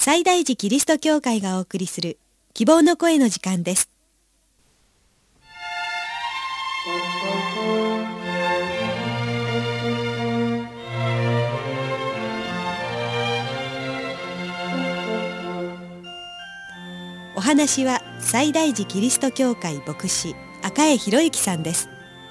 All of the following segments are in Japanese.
西大寺キリスト教会がお送りする希望の声の時間です。お話は西大寺キリスト教会牧師赤江博之さんです。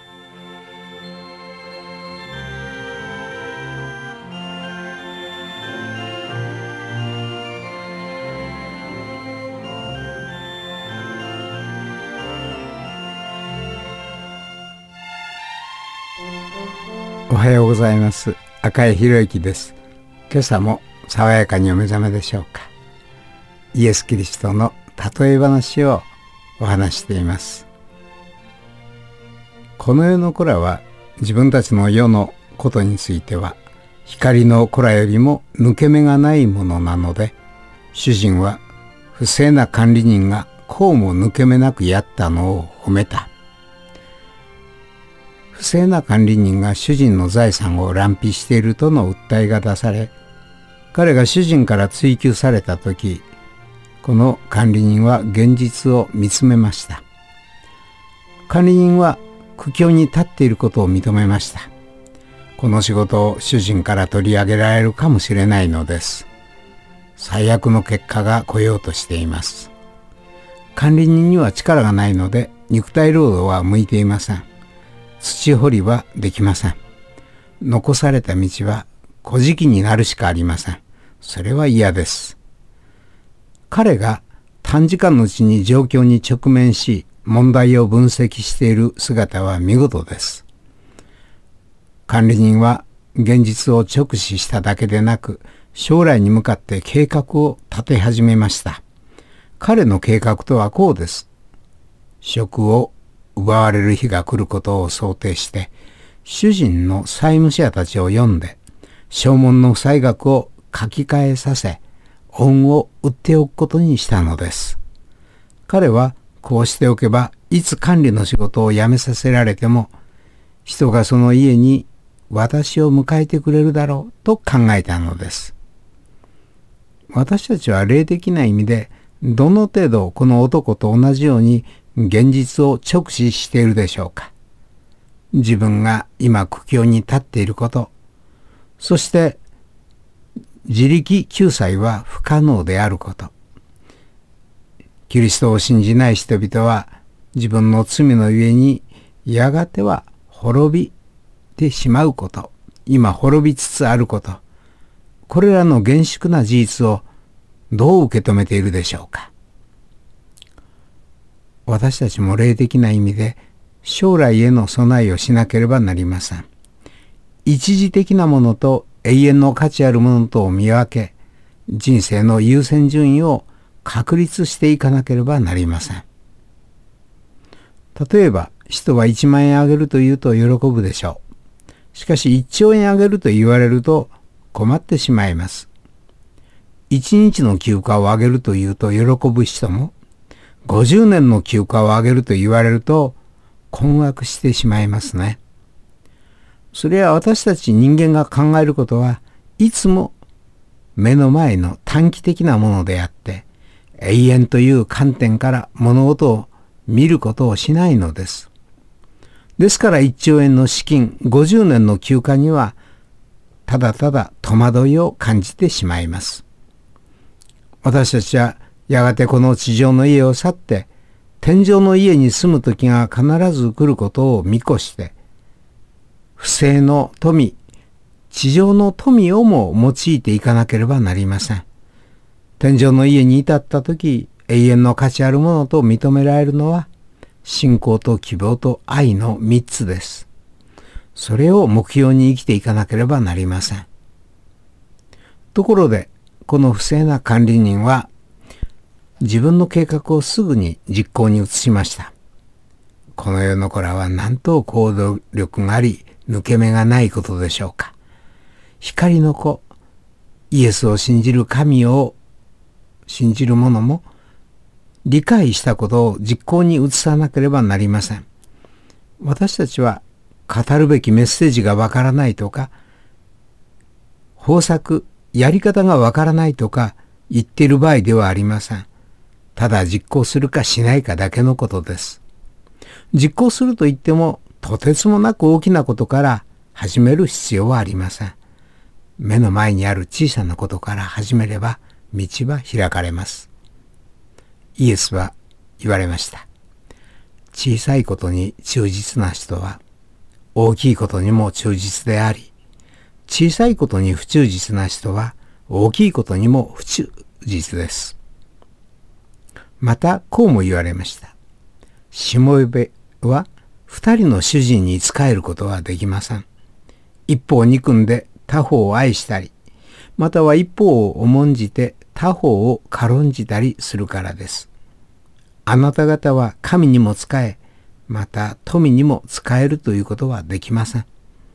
おはようございます。赤江博之です。今朝も爽やかにお目覚めでしょうか。イエス・キリストの例え話をお話しています。この世の子らは自分たちの世のことについては光の子らよりも抜け目がないものなので、主人は不正な管理人がこうも抜け目なくやったのを褒めた。不正な管理人が主人の財産を乱費しているとの訴えが出され、彼が主人から追及されたとき、この管理人は現実を見つめました。管理人は苦境に立っていることを認めました。この仕事を主人から取り上げられるかもしれないのです。最悪の結果が来ようとしています。管理人には力がないので肉体労働は向いていません。土掘りはできません。残された道は小敷になるしかありません。それは嫌です。彼が短時間のうちに状況に直面し、問題を分析している姿は見事です。管理人は現実を直視しただけでなく、将来に向かって計画を立て始めました。彼の計画とはこうです。職を奪われる日が来ることを想定して、主人の債務者たちを呼んで、証文の負債額を書き換えさせ、恩を売っておくことにしたのです。彼はこうしておけば、いつ管理の仕事を辞めさせられても、人がその家に私を迎えてくれるだろうと考えたのです。私たちは霊的な意味で、どの程度この男と同じように現実を直視しているでしょうか。自分が今苦境に立っていること、そして自力救済は不可能であること。キリストを信じない人々は自分の罪のゆえにやがては滅びてしまうこと、今滅びつつあること、これらの厳粛な事実をどう受け止めているでしょうか。私たちも霊的な意味で将来への備えをしなければなりません。一時的なものと永遠の価値あるものとを見分け、人生の優先順位を確立していかなければなりません。例えば、人は1万円あげると言うと喜ぶでしょう。しかし1兆円あげると言われると困ってしまいます。1日の休暇をあげると言うと喜ぶ人も、50年の休暇をあげると言われると困惑してしまいますね。それは私たち人間が考えることはいつも目の前の短期的なものであって、永遠という観点から物事を見ることをしないのです。ですから1兆円の資金、50年の休暇にはただただ戸惑いを感じてしまいます。私たちはやがてこの地上の家を去って天上の家に住む時が必ず来ることを見越して、不正の富、地上の富をも用いていかなければなりません。天上の家に至った時、永遠の価値あるものと認められるのは信仰と希望と愛の3つです。それを目標に生きていかなければなりません。ところで、この不正な管理人は自分の計画をすぐに実行に移しました。この世の子らは何と行動力があり、抜け目がないことでしょうか。光の子、イエスを信じる神を信じる者も理解したことを実行に移さなければなりません。私たちは語るべきメッセージがわからないとか、方策、やり方がわからないとか、 言っている場合ではありません。ただ実行するかしないかだけのことです。実行すると言っても、とてつもなく大きなことから始める必要はありません。目の前にある小さなことから始めれば道は開かれます。イエスは言われました。小さいことに忠実な人は大きいことにも忠実であり、小さいことに不忠実な人は大きいことにも不忠実です。またこうも言われました。しもべは二人の主人に仕えることはできません。一方を憎んで他方を愛したり、または一方を重んじて他方を軽んじたりするからです。あなた方は神にも仕え、また富にも仕えるということはできません。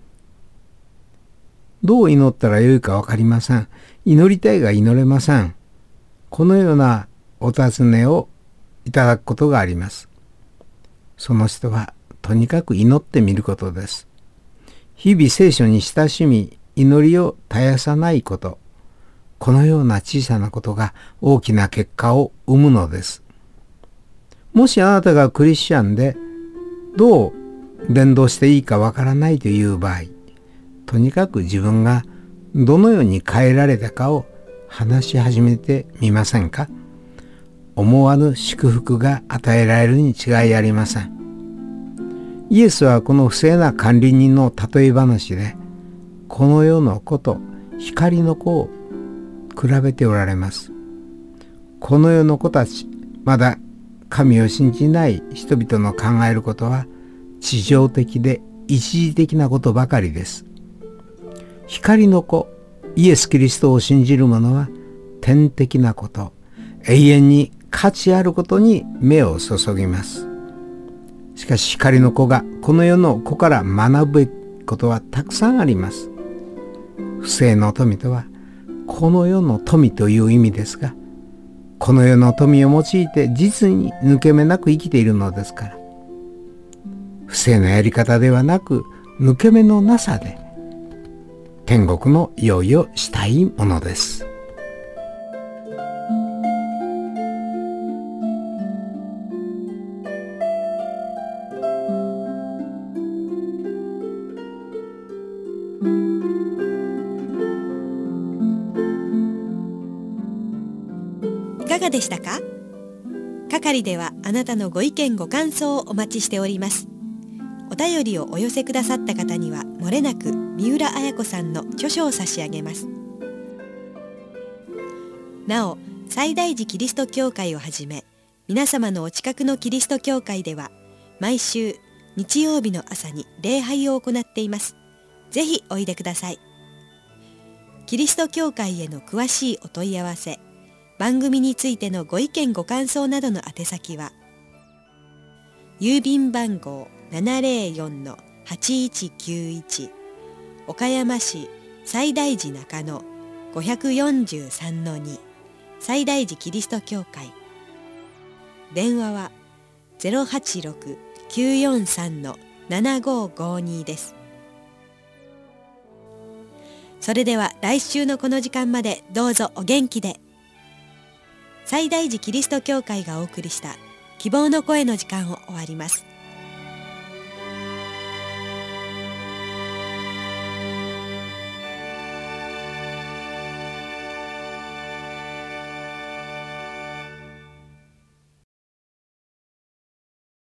どう祈ったらよいかわかりません。祈りたいが祈れません。このようなお尋ねをいただくことがあります。その人はとにかく祈ってみることです。日々聖書に親しみ、祈りを絶やさないこと。このような小さなことが大きな結果を生むのです。もしあなたがクリスチャンでどう伝道していいかわからないという場合、とにかく自分がどのように変えられたかを話し始めてみませんか？思わぬ祝福が与えられるに違いありません。イエスはこの不正な管理人の例え話で、この世の子と光の子を比べておられます。この世の子たち、まだ神を信じない人々の考えることは地上的で一時的なことばかりです。光の子、イエス・キリストを信じる者は天的なこと、永遠に価値あることに目を注ぎます。しかし光の子がこの世の子から学ぶべきことはたくさんあります。不正の富とはこの世の富という意味ですが、この世の富を用いて実に抜け目なく生きているのですから、不正なやり方ではなく抜け目のなさで天国の用意をしたいものです。 いかがでしたか？係ではあなたのご意見ご感想をお待ちしております。お便りをお寄せくださった方にはもれなく三浦綾子さんの著書を差し上げます。なお、西大寺キリスト教会をはじめ皆様のお近くのキリスト教会では毎週日曜日の朝に礼拝を行っています。ぜひおいでください。キリスト教会への詳しいお問い合わせ、番組についてのご意見ご感想などの宛先は、郵便番号 704-8191 岡山市西大寺中野 543-2 西大寺キリスト教会。電話は 086-943-7552 です。それでは来週のこの時間までどうぞお元気で。西大寺キリスト教会がお送りした希望の声の時間を終わります。